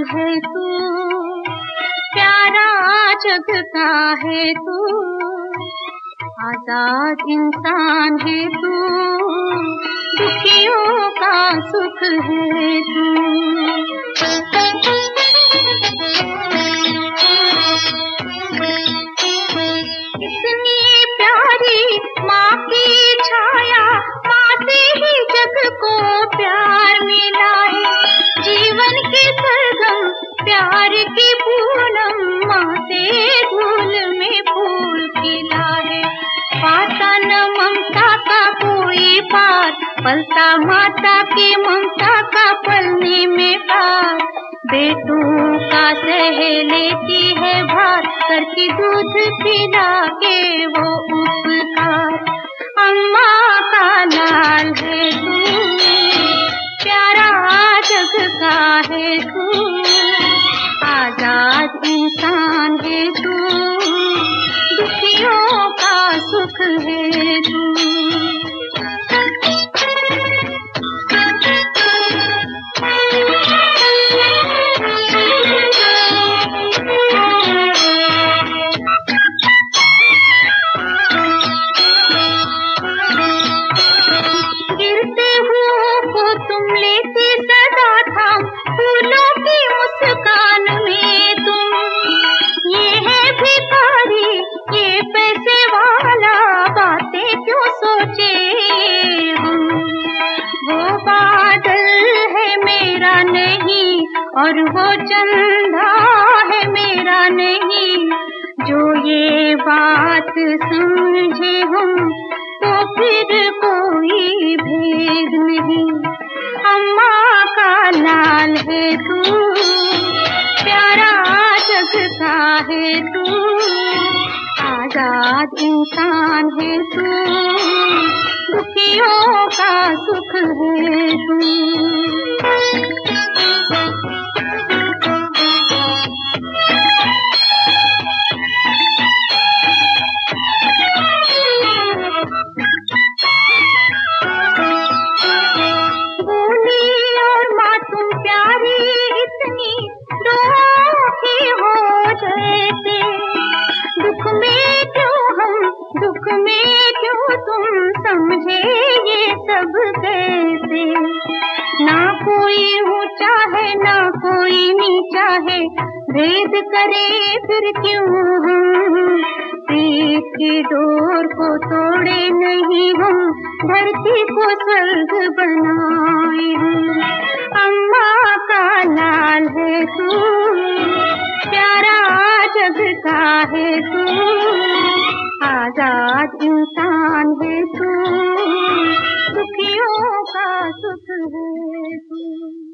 है तू, प्यारा जग का है तू, आजाद इंसान है तू, दुखियों का सुख है तू। इतनी प्यारी माँ की छाया, माँ से ही जग को प्यार मिला है। जीवन की सरगम प्यार की पूनम, माँ से धूल में फूल खिला है। पाता न ममता का कोई पार, पलता माता की ममता का पलने में पार। बेटों का सह लेती है भार, करके दूध पिला के वो उपकार। अम्मा का लाल है तू, प्यारा जग का है तू, आजाद इंसान है तू, दुखियों का सुख है तू। गिरते हुओं को तुम लेते सदा थाम, फूलों की मुस्कान में तुम। ये है भिखारी, ये पैसे वाला, बातें क्यों सोचे हम। वो बादल है मेरा नहीं, और वो चंदा है मेरा नहीं। जो ये बात समझे हम, तो फिर कोई भेद नहीं। अम्मा का लाल है तू, प्यारा जग का है तू, आजाद इंसान है तू, दुखियों का सुख है तू। दुख में क्यों तुम समझे ये सब कैसे। ना कोई ऊंचा है ना कोई नीचा है, भेद करे फिर क्यों हम। प्रीत की डोर को तोड़े नहीं हम, धरती को स्वर्ग बनाए हम। अम्मा का लाल है तू, प्यारा जग का है तू, आजाद इंसान है तू, दुखियों का सुख है तू।